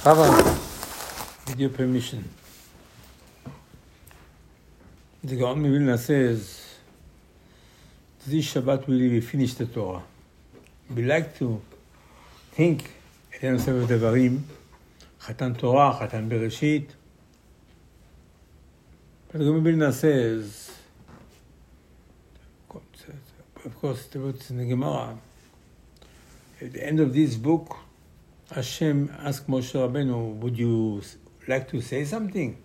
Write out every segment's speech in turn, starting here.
Chava, with your permission, the Gaon Vilna says, this Shabbat we finish the Torah. We like to think, Elenu Sefer Devarim, Chatan Torah, Chatan Bereshit. But the Gaon Vilna says, of course, it's in the Gemara, at the end of this book, Hashem asked Moshe Rabbeinu, would you like to say something?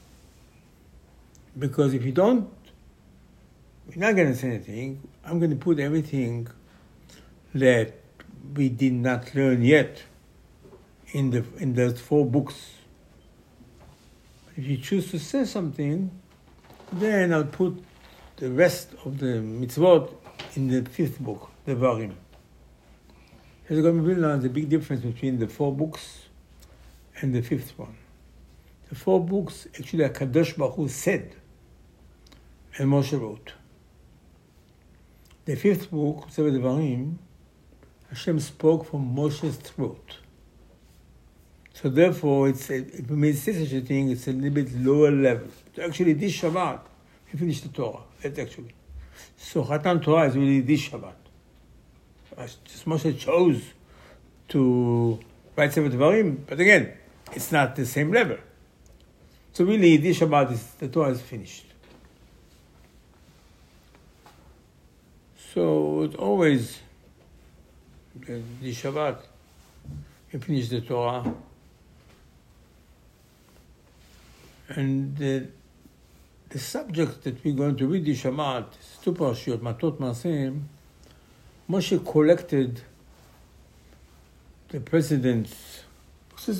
Because if you don't, we're not going to say anything. I'm going to put everything that we did not learn yet in those 4 books. If you choose to say something, then I'll put the rest of the mitzvot in the 5th book, the Devarim. There's going to be the big difference between the 4 books and the 5th one. The 4 books, actually, HaKadosh Baruch Hu said, and Moshe wrote. The 5th book, Sefer Devarim, Hashem spoke from Moshe's throat. So therefore, it may say such a thing, it's a little bit lower level. So actually, this Shabbat, we finished the Torah. That's actually. So Chatan Torah is really this Shabbat. Just Moshe chose to write Sefer Devarim, but again, it's not the same level. So really, this Shabbat, the Torah is finished. So it's always this Shabbat, we finish the Torah. And the subject that we're going to read this Shabbat is 2 parashiyot, Matot Maasim. Moshe collected the presidents, of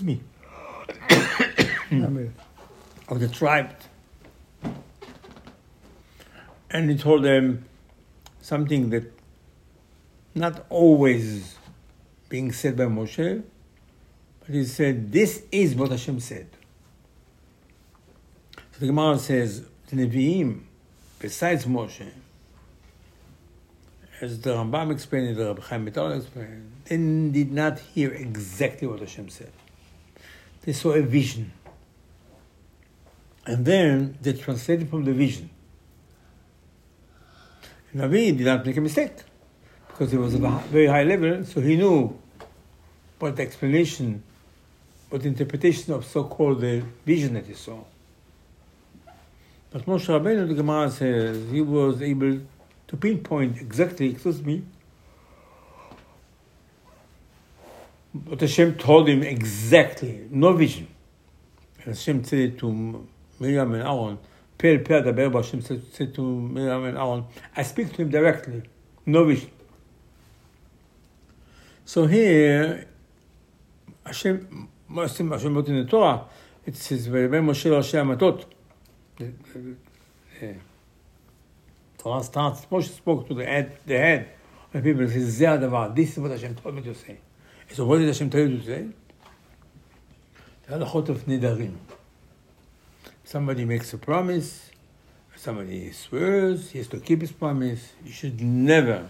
the tribe, and he told them something that not always being said by Moshe, but he said, this is what Hashem said. So the Gemara says, the Nevi'im, besides Moshe, as the Rambam explained, the Rabbi Chaim Vital explained, they did not hear exactly what Hashem said. They saw a vision. And then they translated from the vision. And Navi did not make a mistake, because it was a very high level, so he knew what the explanation, what the interpretation of so-called the vision that he saw. But Moshe Rabbeinu, the Gemara says, he was able to pinpoint exactly, what Hashem told him exactly, no vision. And Hashem said to Miriam and Aaron, Hashem said to Miriam and Aaron, I speak to him directly, no vision. So here, Hashem wrote in the Torah, it says, V'yaveh Moshe Rashi Hamatot. Torah starts, Moshe spoke to the head of the people, he says, this is what Hashem told me to say. So what did Hashem tell you to say? The halachot of Nedarim. Somebody makes a promise, somebody swears, he has to keep his promise. You should never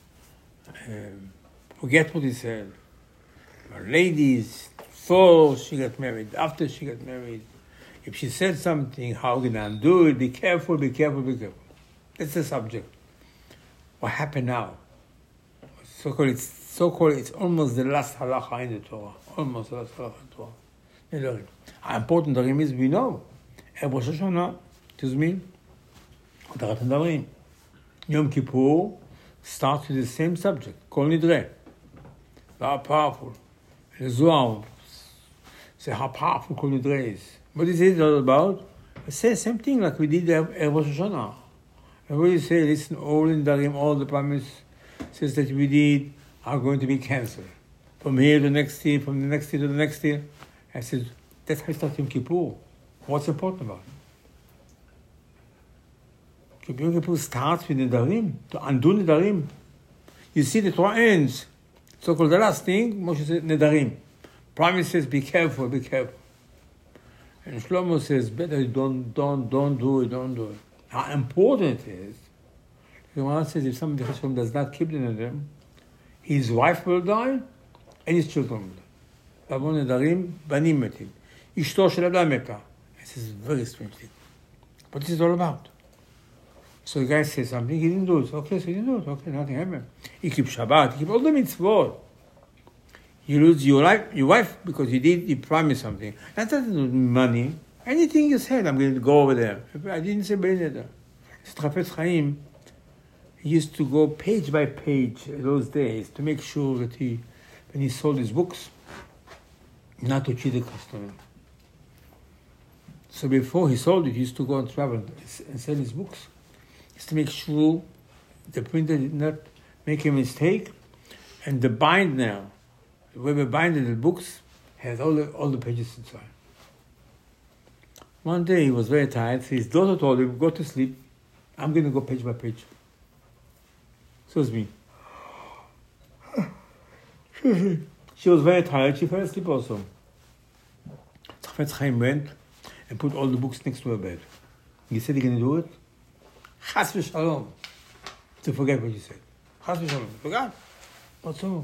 forget what he said. Our ladies, before she got married, after she got married, if she said something, how can I undo it? Be careful, be careful, be careful. That's the subject. What happened now? So-called, it's almost the last halacha in the Torah. Almost the last halacha in the Torah. How important the Darim is, we know. Rosh Hashanah, Hatarat Nedarim. Yom Kippur starts with the same subject, Kol Nidre. Very powerful. And the Zohar say how powerful Kol Nidre is. What is it all about? It says the same thing like we did at Rosh Hashanah. And when you say, listen, all in Darim, all the promises that we did are going to be cancelled. From here to the next year, from the next year to the next year. I said, that's how you start Yom Kippur. What's important about it? Yom Kippur starts with the Darim, to undo the Darim. You see the Torah ends. So-called the last thing, Moshe said, Nedarim. Promises, be careful, be careful. And Shlomo says, better don't do it. How important it is. The Gemara says if somebody does not keep the Nedarim, his wife will die and his children will die. בעוון נדרים, בנים מתים. אשתו של אדם מתה. This is a very strange thing. What is it all about? So the guy says something, he didn't do it. Okay, so he didn't do it. Okay, nothing happened. He keeps Shabbat, he keeps all the mitzvot. You lose your wife because you promised something. That doesn't mean money. Anything you said, I'm going to go over there. I didn't say Beneder. Chafetz Chaim, he used to go page by page those days to make sure that when he sold his books, not to cheat the customer. So before he sold it, he used to go and travel and sell his books. Just to make sure the printer did not make a mistake, and the binder, whoever binded the books, has all the pages inside. One day he was very tired, so his daughter told him, go to sleep, I'm going to go page by page. So it's me. She was very tired, she fell asleep also. Chafetz Chaim went and put all the books next to her bed. He said, you're going to do it? Chas v'shalom. To forget what you said. Chas v'shalom. Forgot. What's so?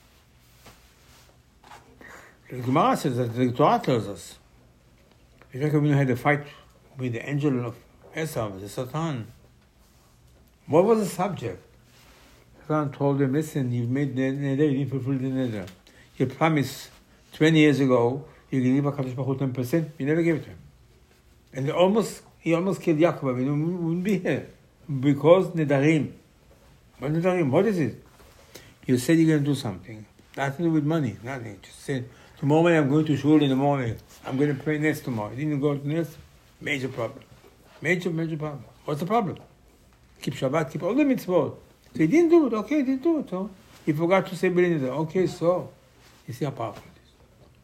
The Gemara says that the Torah tells us. Yaakov Avinu had a fight with the angel of Esav, the Satan. What was the subject? Satan told him, listen, you've made the neder, you didn't fulfill the neder. You promised 20 years ago, you can give HaKadosh Baruch Hu 10%, you never gave it to him. And he almost killed Yaakov Avinu, wouldn't be here. Because nedarim. What nedarim? What is it? You said you're going to do something. Nothing to do with money, nothing. Just said, tomorrow I'm going to shul in the morning. I'm going to pray Nes tomorrow. You didn't go to Nes? Major problem. Major problem. What's the problem? Keep Shabbat, keep all the mitzvot. So he didn't do it. Okay, he didn't do it. So he forgot to say B'nai Neder. Okay, so you see how powerful it is.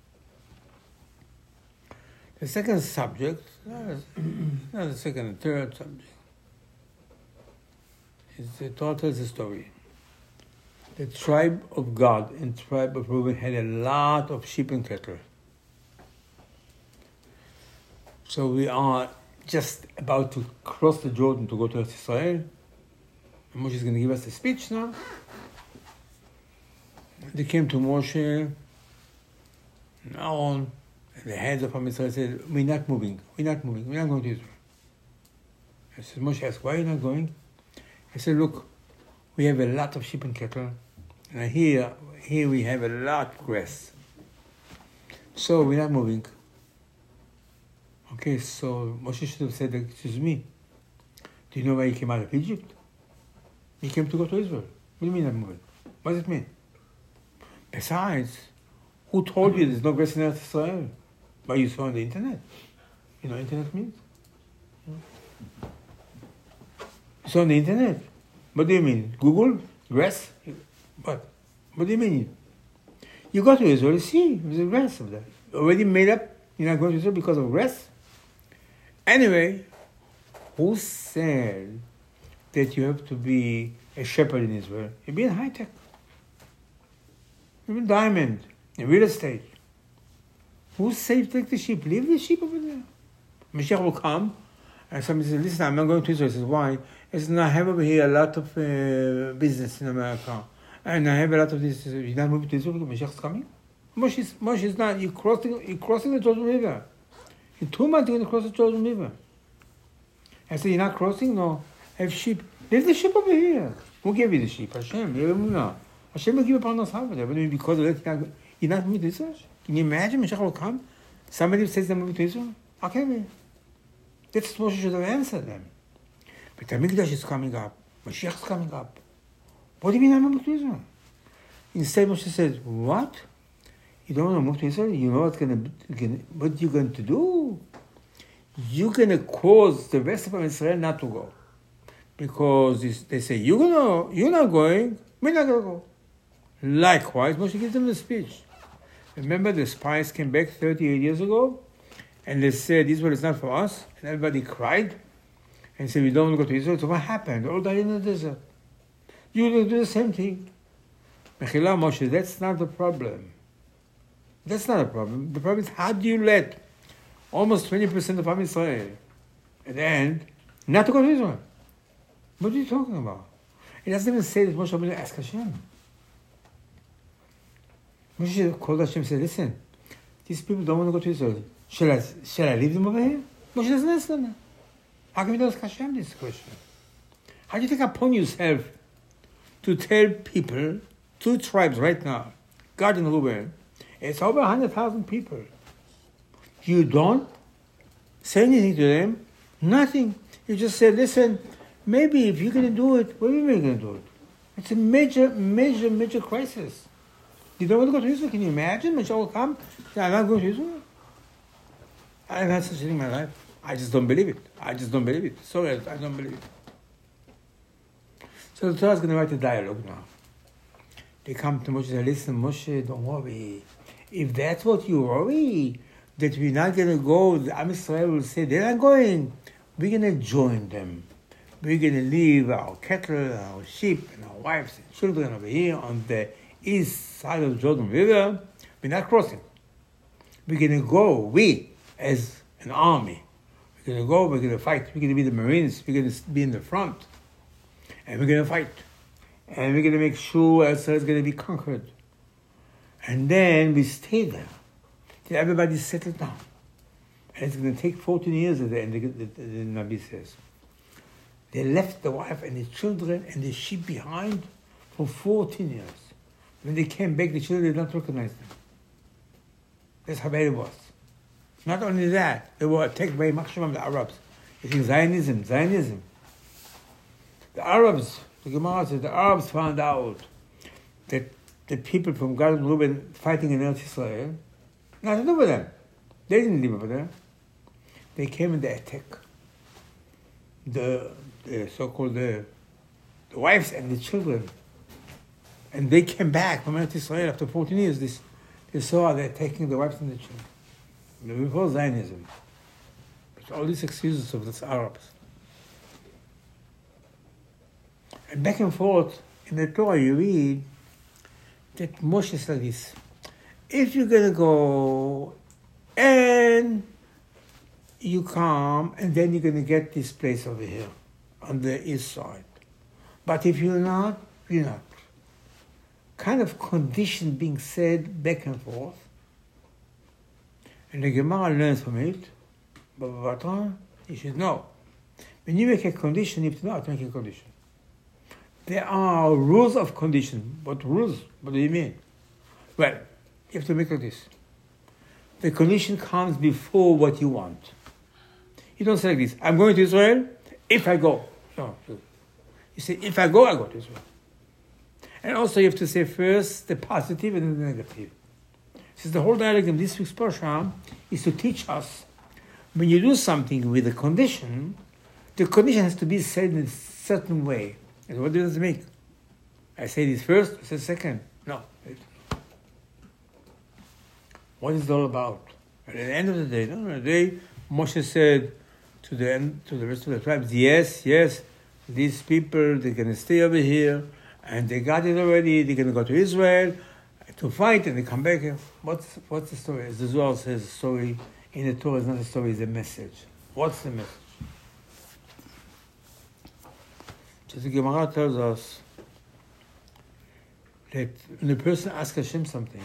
The second subject, not the second and third subject, is the Torah tells the story. The tribe of Gad and tribe of Reuben had a lot of sheep and cattle. So we are just about to cross the Jordan to go to Eretz Israel. And Moshe is going to give us a speech now. They came to Moshe, and Aaron, and the heads of Israel said, we're not moving, we're not going to Israel. I said, Moshe asked, why are you not going? I said, look, we have a lot of sheep and cattle, and here we have a lot of grass. So we're not moving. Okay, so Moshe should have said, excuse me, do you know why he came out of Egypt? He came to go to Israel. What do you mean not moving? What does it mean? Besides, who told you there's no grass in Eretz Israel? But you saw on the internet. You know what internet means? You saw on the internet. What do you mean? Google? Grass? What? What do you mean? You go to Israel, see, there's a grass of that. Already made up, you're not going to Israel because of grass? Anyway, who said that you have to be a shepherd in Israel? You'll be in high tech. You'll be in diamond, in real estate. Who said you take the sheep? Leave the sheep over there. Mashiach will come, and somebody says, listen, I'm not going to Israel. He says, why? He says, no, I have over here a lot of business in America. And I have a lot of this. You're not moving to Israel because Mashiach is coming? Moshe is not. You're crossing the Jordan River. In 2 months, you're going to cross the Jordan River. I said, you're not crossing? No. I have sheep. Leave the sheep over here. Who gave you the sheep? Hashem. Hashem will give you parnasah over there. But because of that, you're not moving to Israel? Can you imagine Mashiach will come? Somebody says they're moving to Israel? Okay, that's what Moshe should have answered them. But the Mikdash is coming up. Mashiach is coming up. What do you mean I'm moving to Israel? Instead, Moshe says, what? You don't want to move to Israel? You know what you're going to do? You're going to cause the rest of Israel not to go. Because they say, you're not going, we're not going to go. Likewise, Moshe gives them the speech. Remember the spies came back 38 years ago? And they said, Israel is not for us. And everybody cried. And said, we don't want to go to Israel. So what happened? They all died in the desert. You're going to do the same thing. Mechila Moshe, that's not the problem. That's not a problem. The problem is, how do you let almost 20% of Am Yisrael at the end not to go to Israel? What are you talking about? It doesn't even say that Moshe Rabbeinu asked Hashem. Moshe called Hashem and said, listen, these people don't want to go to Israel. Shall I leave them over here? Moshe doesn't answer them. How can you ask Hashem this question? How do you take upon yourself to tell people, 2 tribes right now, Gad and Reuben, it's over 100,000 people. You don't say anything to them, nothing. You just say, listen, maybe if you're going to do it, what are you going to do it? It's a major crisis. You don't want to go to Israel. Can you imagine? Moshe will come. I'm not going to Israel. I've had such a thing in my life. I just don't believe it. Sorry, I don't believe it. So the Torah is going to write a dialogue now. They come to Moshe and say, listen, Moshe, don't worry. If that's what you worry, that we're not going to go, the Am Yisrael will say, they're not going. We're going to join them. We're going to leave our cattle, our sheep, and our wives and children over here on the east side of the Jordan River. We're not crossing. We're going to go, we, as an army. We're going to go, we're going to fight. We're going to be the Marines. We're going to be in the front. And we're going to fight. And we're going to make sure Israel is going to be conquered. And then we stay there till everybody's settled down. And it's going to take 14 years at the end, the Nabi says. They left the wife and the children and the sheep behind for 14 years. When they came back, the children did not recognize them. That's how bad it was. Not only that, they were attacked by Machshavim, the Arabs. You think Zionism. The Arabs, the Gemara says, the Arabs found out that the people from Gad and Reuben fighting in Eretz Israel, nothing to do with them. They didn't live over there. They came and they attacked the so-called the wives and the children. And they came back from Eretz Israel after 14 years. They saw they're taking the wives and the children. Before Zionism. But all these excuses of the Arabs. And back and forth in the Torah you read that Moshe said this. If you're going to go and you come and then you're going to get this place over here on the east side. But if you're not, you're not. Kind of condition being said back and forth. And the Gemara learns from it. But you should know. When you make a condition, you have to know how to make a condition. There are rules of condition. What rules? What do you mean? Well, you have to make like this. The condition comes before what you want. You don't say like this, I'm going to Israel if I go. No. You say, if I go to Israel. And also you have to say first the positive and then the negative. Since the whole dialogue in this week's Parsha is to teach us, when you do something with a condition, the condition has to be said in a certain way. And what does it make? I say this first, I say second. No. What is it all about? And at the end of the day, Moshe said to the rest of the tribes, yes, these people, they're going to stay over here, and they got it already, they're going to go to Israel to fight, and they come back here. What's the story? As the Zohar says, the story in the Torah is not a story, it's a message. What's the message? So the Gemara tells us that when a person asks Hashem something,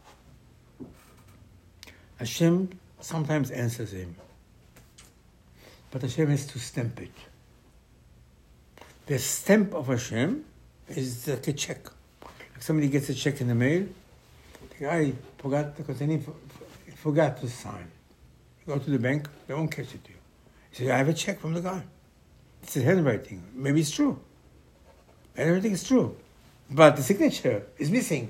Hashem sometimes answers him. But Hashem has to stamp it. The stamp of Hashem is like a check. Like somebody gets a check in the mail, the guy forgot to sign. You go to the bank, they won't catch it to you. He says, I have a check from the guy. It's his handwriting. Maybe it's true. And everything is true. But the signature is missing.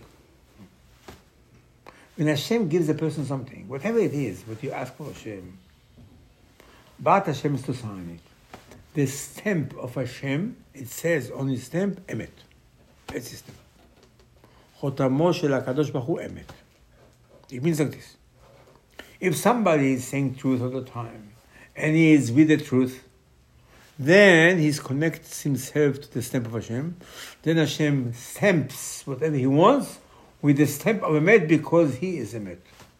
When Hashem gives a person something, whatever it is, what you ask for Hashem, but Hashem is to sign it. The stamp of Hashem, it says on his stamp, Emet. That's his stamp. Chotamo shel HaKadosh Baruch Hu Emet. It means like this. If somebody is saying truth all the time, and he is with the truth, then he connects himself to the stamp of Hashem. Then Hashem stamps whatever he wants with the stamp of Emet because he is Emet.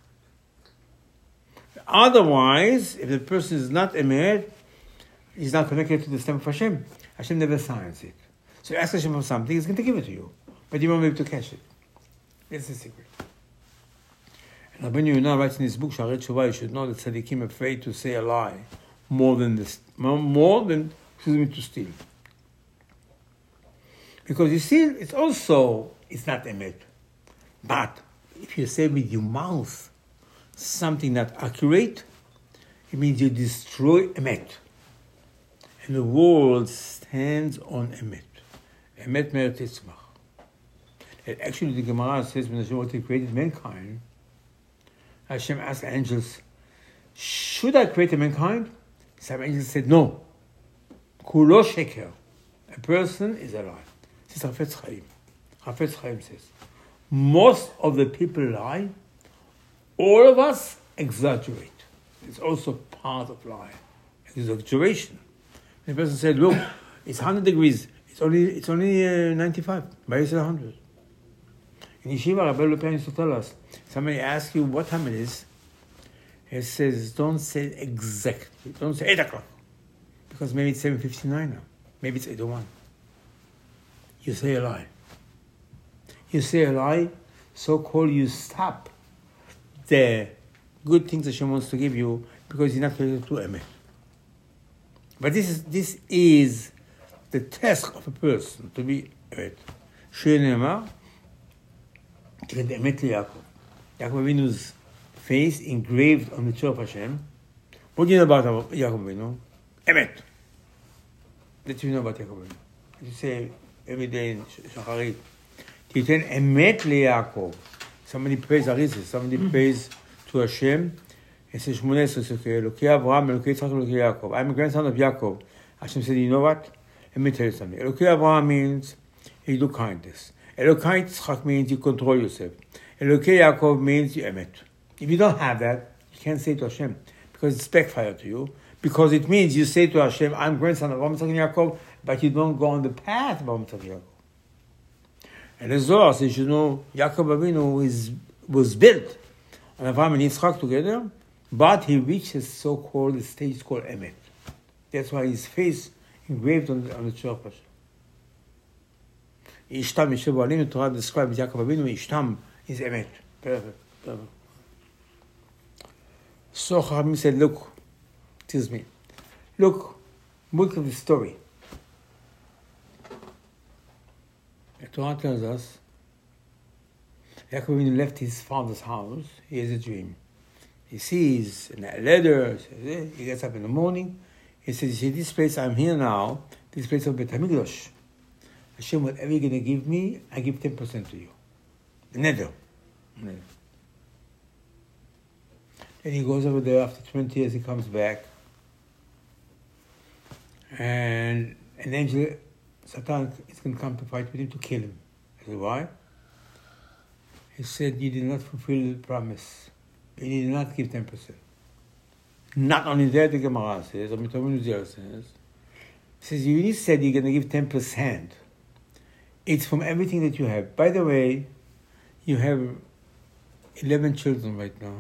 Otherwise, if the person is not Emet, he's not connected to the stamp of Hashem. Hashem never signs it. So you ask Hashem for something, he's going to give it to you. But you won't be able to catch it. That's the secret. And Rabbeinu Yonah writes in his book, Sha'arei Tshuva, you should know that tzaddikim are afraid to say a lie more than to steal. Because you see, it's not emet. But if you say with your mouth something not accurate, it means you destroy emet. And the world stands on emet. Emet mer tetzmach. And actually, the Gemara says when Hashem created mankind, Hashem asked the angels, should I create a mankind? Some angels said, no. Kulo sheker. A person is a lie. This is Hafetz Chaim. Hafetz Chaim says, most of the people lie. All of us exaggerate. It's also part of lying. Exaggeration. The person said, look, it's 100 degrees. It's only 95. Why is it 100? In Yeshiva, Rabbi Lepen used to tell us, somebody asks you what time it is, he says, don't say exactly. Don't say 8 o'clock. Because maybe it's 7:59 now. Maybe it's 8:01. You say a lie. You say a lie, so-called you stop the good things Hashem wants to give you because you're not connected to Emet. But this is the task of a person, to be Emet. She'enema, to get the Emet to Yaakov. Yaakov Avinu's face engraved on the Torah of Hashem. What do you know about Yaakov Avinu? Emet. That you know about Yaakov Avinu. You say every day in Shacharit, Titan Emet leYaakov. Somebody prays Arisis, somebody prays to Hashem. It says, Elokei Avraham, Elokei Yitzchak, Elokei Yaakov. I'm a grandson of Yaakov. Hashem said, you know what? Let me tell you something. Elokei Avraham means you do kindness. Elokei Yitzchak means you control yourself. Elokei Yaakov means you emet. If you don't have that, you can't say to Hashem because it's backfire to you. Because it means you say to Hashem, I'm grandson of Avraham, Yitzchak, and Yaakov, but you don't go on the path of Avraham, Yitzchak, and Yaakov. And the Zohar says, you know, Yaakov Avinu was built on Avraham and Yitzchak together, but he reached a so-called stage called Emet. That's why his face engraved on the Torah. Ishtam Yeshev Alim, the Torah describes Yaakov Avinu, Ishtam is Emet. Perfect. So Chachamim said, look, at the story. The Torah tells us, Yaakov Avinu left his father's house, he has a dream. He sees a letter, he gets up in the morning, he says, you see, this place I'm here now, this place of Bet HaMikdash, Hashem, whatever you're going to give me, I give 10% to you. Neder. Then he goes over there, after 20 years he comes back, and an angel, Satan, is going to come to fight with him to kill him. I said, why? He said, you did not fulfill the promise. You did not give 10%. Not only that, the Gemara says, or Mitomim Uziel says, you said you're going to give 10%. It's from everything that you have. By the way, you have 11 children right now.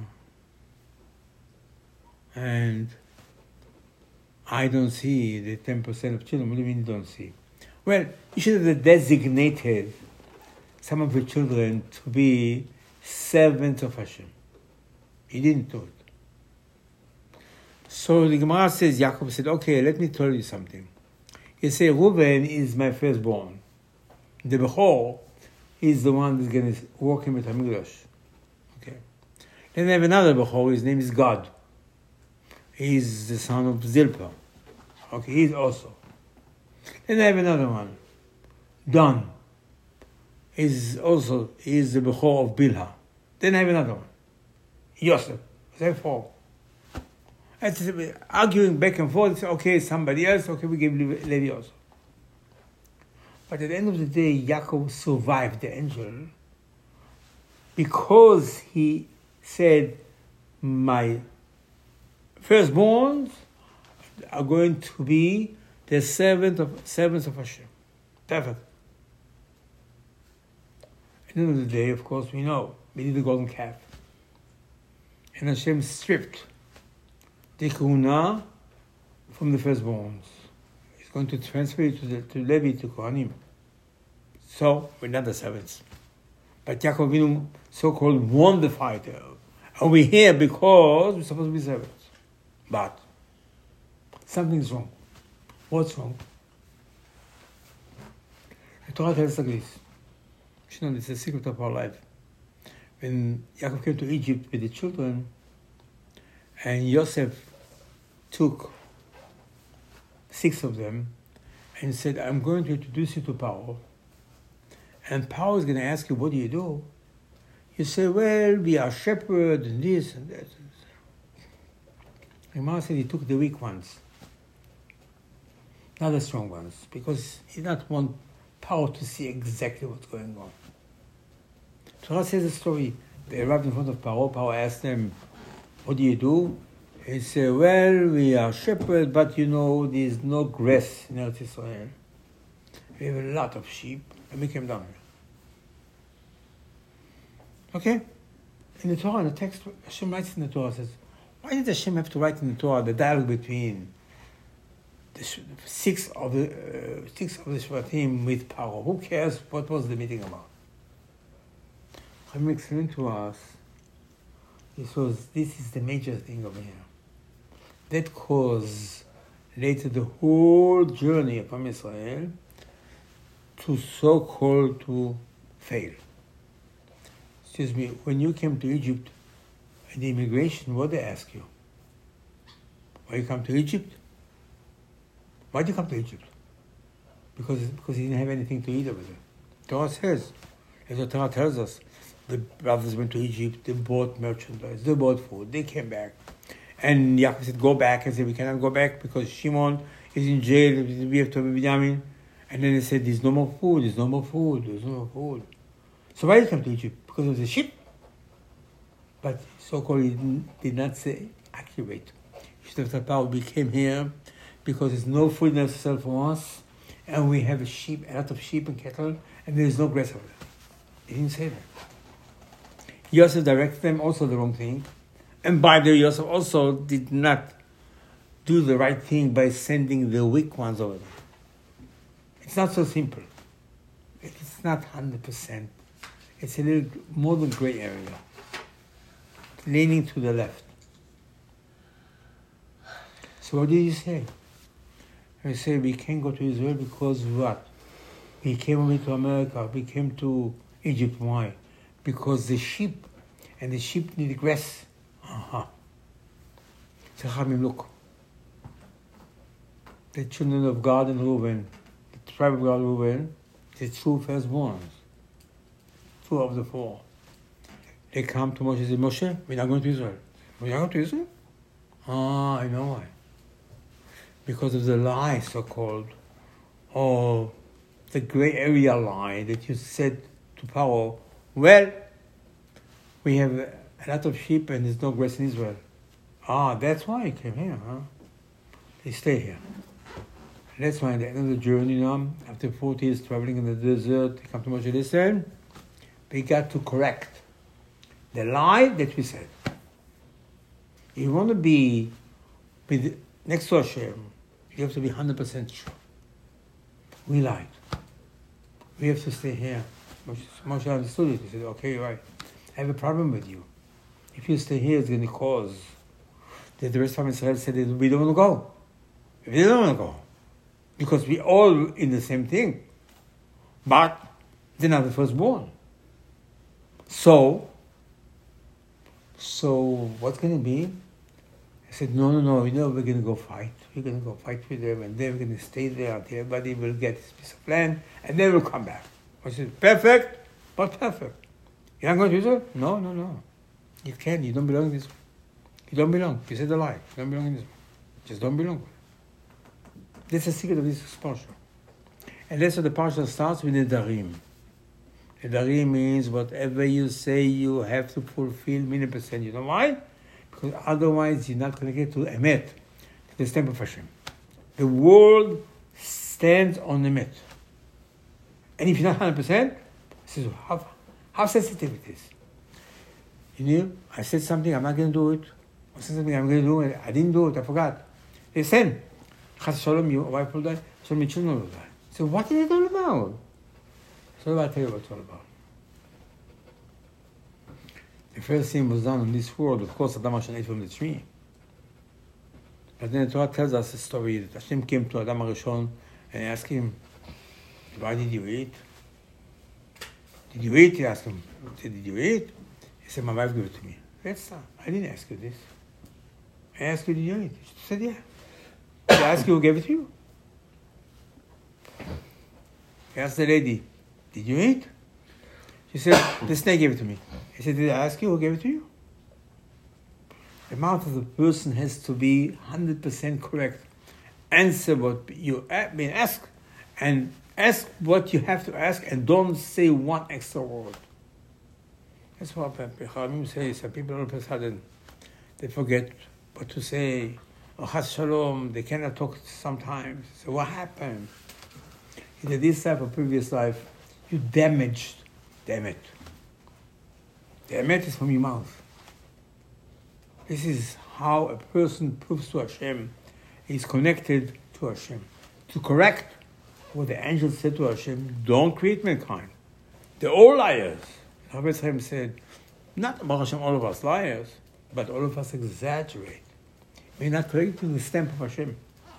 And I don't see the 10% of children. What do you mean you don't see? Well, you should have designated some of your children to be servants of Hashem. He didn't do it. So the Gemara says, Yaakov said, okay, let me tell you something. He said, Reuben is my firstborn. The Bechor is the one that's going to walk in with HaMikdash. Okay. Then I have another Bechor, his name is God. He's the son of Zilpah. Okay, he's also. Then I have another one, Don. He's the Bechor of Bilhah. Then I have another one, Yosef. I have 4. Arguing back and forth, okay, somebody else, okay, we give Levi also. But at the end of the day, Yaakov survived the angel because he said, my firstborns are going to be the servants of Hashem. Perfect. At the end of the day, of course, we know, we need the golden calf. And Hashem stripped the Kahuna from the firstborns. He's going to transfer it to Levi, to Kohanim. So, we're not the servants. But Yaakov Avinu, so-called, won the fight. And we're here because we're supposed to be servants. But something's wrong. What's wrong? The Torah tells us like this. You know, it's the secret of our life. When Yaakov came to Egypt with the children, and Yosef took 6 of them and said, I'm going to introduce you to Paro. And Paro is going to ask you, what do? You say, well, we are shepherds and this and that. And Mama said he took the weak ones, not the strong ones, because he did not want Paro to see exactly what's going on. Torah says the story. They arrived in front of Paro. Paro asked them, what do? He said, well, we are shepherds, but there's no grass in Eretz Israel. We have a lot of sheep, and we came down here. Okay? In the Torah, in the text, Hashem writes in the Torah, says, why did Hashem have to write in the Torah the dialogue between the 6 of the Shvatim with Paro? Who cares what was the meeting about? Hashem explained to us, this is the major thing over here. That caused later the whole journey of Am Israel to so-called to fail. Excuse me, when you came to Egypt, in the immigration, what they ask you? Why you come to Egypt? Why did you come to Egypt? Because you didn't have anything to eat over there. Torah says, as the Torah tells us, the brothers went to Egypt, they bought merchandise, they bought food, they came back. And Yaakov said, go back. And said, we cannot go back because Shimon is in jail, we have to have Binyamin. And then they said, there's no more food. So why did you come to Egypt? Because of the sheep? But so-called he did not say accurate. He should have said, Paro, we came here because there's no food in Israel for us, and we have a lot of sheep and cattle, and there's no grass over there. He didn't say that. Yosef directed them also the wrong thing. And by the way, Yosef also did not do the right thing by sending the weak ones over there. It's not so simple. It's not 100%. It's a little more than gray area. Leaning to the left. So what did he say? He said, we can't go to Israel because what? We came over to America. We came to Egypt. Why? Because the sheep need grass. So Chachamim, look. The children of Gad and Reuben, the tribe of Gad and Reuben, the 2 firstborns, 2 of the 4. They come to Moshe and say, Moshe, we're not going to Israel. We're not going to Israel? I know why. Because of the lie, so-called, or the gray area lie that you said to Paro, well, we have a lot of sheep and there's no grass in Israel. That's why he came here, huh? They stay here. And that's why at the end of the journey, after 40 years traveling in the desert, they come to Moshe, listen, we got to correct the lie that we said. If you want to be next to Hashem, you have to be 100% sure. We lied. We have to stay here. Moshe understood it. He said, okay, you're right. I have a problem with you. If you stay here, it's going to cause that the rest of Israel said that we don't want to go. We don't want to go. Because we all in the same thing. But they're not the firstborn. So what's going to be? I said, no, we're going to go fight. We're going to go fight with them, and then we're going to stay there until everybody will get this piece of land, and then we'll come back. I said, perfect, but perfect. You're not going to Israel? No. You can't. You don't belong in Israel. You don't belong. You said a lie. You don't belong in Israel. Just don't belong. That's the secret of this parsha. And that's what the parsha starts with the Nedarim. Nedarim means whatever you say, you have to fulfill 100%. You know why? Because otherwise you're not going to get to Emet, to the stamp of Hashem. The world stands on Emet. And if you're not 100%, this is how sensitive it is. I said something, I'm not going to do it. I said something, I'm going to do it. I didn't do it, I forgot. Listen, Chas Shalom, your wife will die, so my children will die. So what is it all about? So I'll tell you what it's all about. The first thing was done in this world, of course, Adam Hashem ate from the tree. But then the Torah tells us a story that Hashem came to Adam Rishon and asked him, why did you eat? Did you eat? He asked him, did you eat? He said, my wife gave it to me. That's not, I didn't ask you this. I asked you, did you eat? She said, yeah. Did I ask you who gave it to you? He asked the lady, did you eat? She said, the snake gave it to me. He said, did I ask you who gave it to you? The mouth of the person has to be 100% correct. Answer what you been asked and ask what you have to ask and don't say one extra word. That's what Chachamim say. Some people all of a sudden, they forget what to say. Or Chas Shalom, they cannot talk sometimes. So what happened? In this type of previous life, you damaged the emet. The emet is from your mouth. This is how a person proves to Hashem he's connected to Hashem. To correct what the angel said to Hashem, don't create mankind. They're all liars. Rabbi Chaim said, not about Hashem, all of us liars, but all of us exaggerate. We're not creating the stamp of Hashem.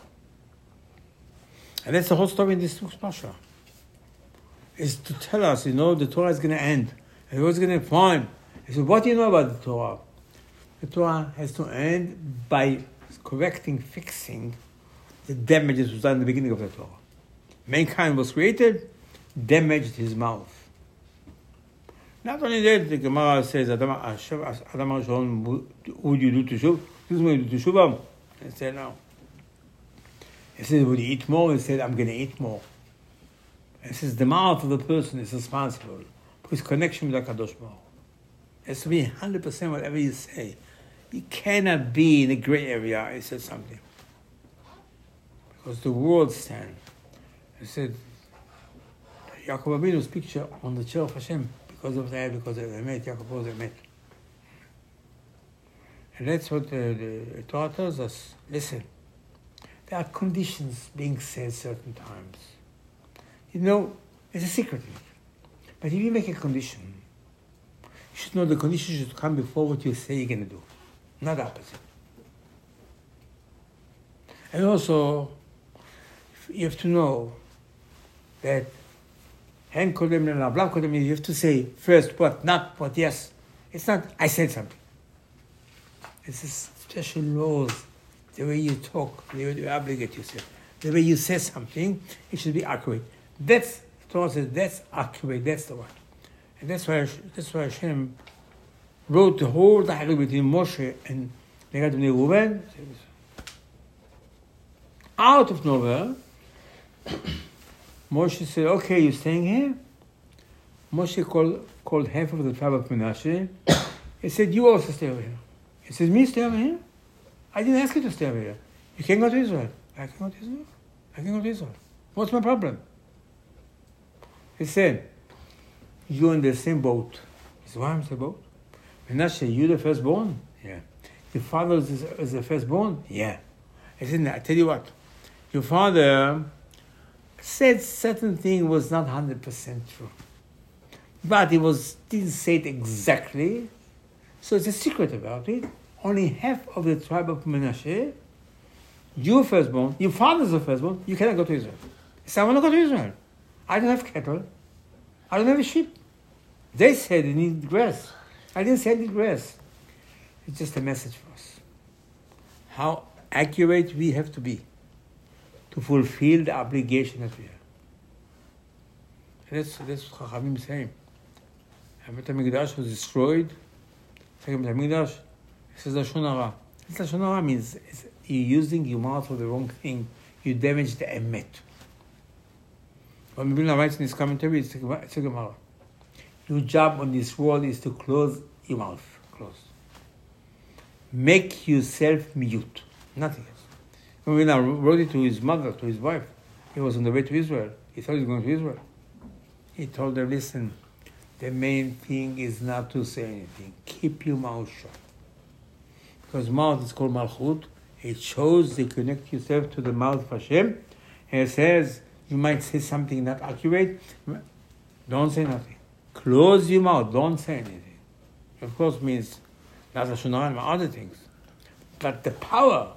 And that's the whole story in this book's Pasha. Is to tell us, the Torah is going to end. And what's going to find? He said, what do you know about the Torah? The Torah has to end by correcting, fixing the damages was done in the beginning of the Torah. Mankind was created, damaged his mouth. Not only that, the Gemara says, Adam Rishon, would you do teshuva? This is when you do teshuva. He said, no. He said, would you eat more? He said, I'm going to eat more. He says, the mouth of the person is responsible for his connection with HaKadosh Baruch Hu. It has to be 100% whatever you say. You cannot be in a gray area. He said something. Because the world stand. He said, Yaakov Avinu's picture on the chair of Hashem, because of that, because of the Emet, Yaakov was Emet. And that's what the Torah tells us. Listen, there are conditions being said certain times. It's a secret. But if you make a condition, you should know the condition should come before what you say you're going to do, not the opposite. And also, you have to know that you have to say first what, not what, yes. It's not, I said something. It's a special laws, the way you talk, the way you obligate yourself. The way you say something, it should be accurate. That's, Torah says, that's accurate, that's the one. And that's why Hashem wrote the whole dialogue between Moshe and Gad and Reuben. Out of nowhere, Moshe said, okay, you're staying here? Moshe called half of the tribe of Menashe. He said, you also stay over here. He said, me stay over here? I didn't ask you to stay over here. You can't go to Israel. I can go to Israel. I can go to Israel. What's my problem? He said, you're in the same boat. He said, why am I in the boat? Menashe, you the firstborn? Yeah. Your father is the firstborn? Yeah. He said, I tell you what. Your father said certain thing was not 100% true. But he didn't say it exactly. So it's a secret about it. Only half of the tribe of Menashe, you firstborn, your father's the firstborn, you cannot go to Israel. He said, I want to go to Israel. I don't have cattle. I don't have a sheep. They said they need grass. I didn't say I need grass. It's just a message for us. How accurate we have to be to fulfill the obligation that we have. And that's what Chachamim is saying. And Beit HaMikdash was destroyed. Second Beit HaMikdash, it says Lashon Hara. Lashon Hara means you're using your mouth for the wrong thing. You damage the emet. When Biblina writes in his commentary, it's a Gemara. Your job on this world is to close your mouth. Close. Make yourself mute. Nothing else. When Biblina wrote it to his mother, to his wife, he was on the way to Israel. He thought he was going to Israel. He told her, listen, the main thing is not to say anything. Keep your mouth shut. Because mouth is called Malchut. It shows you connect yourself to the mouth of Hashem. And it says, you might say something not accurate. Don't say nothing. Close your mouth. Don't say anything. of course means not Lashon Hara and other things. But the power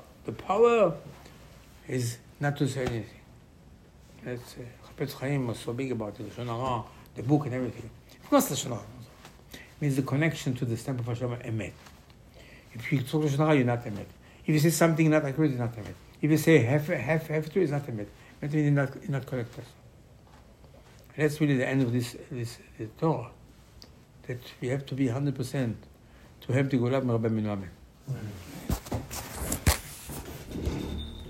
is not to say anything. That's Chafetz Chaim was so big about it, Lashon Hara, the book and everything. Of course Lashon Hara means the connection to the stamp of Hashem, Emet. If you talk Lashon Hara, you're not Emet. If you say something not accurate, you're not Emet. If you say half true, it's not Emet. That means you're not correct person. And that's really the end of this Torah. That we have to be 100% to have the Geulah Rabbeinu Amen.